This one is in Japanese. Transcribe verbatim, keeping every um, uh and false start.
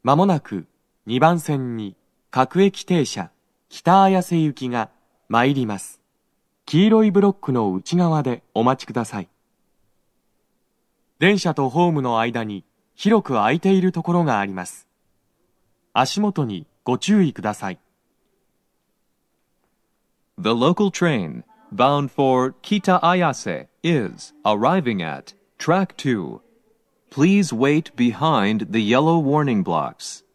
まもなくにばん線に各駅停車北綾瀬行きが参ります。黄色いブロックの内側でお待ちください。電車とホームの間に広く空いているところがあります。足元にご注意ください。 The local train bound for Kita Ayase is arriving at track two. Please wait behind the yellow warning blocks.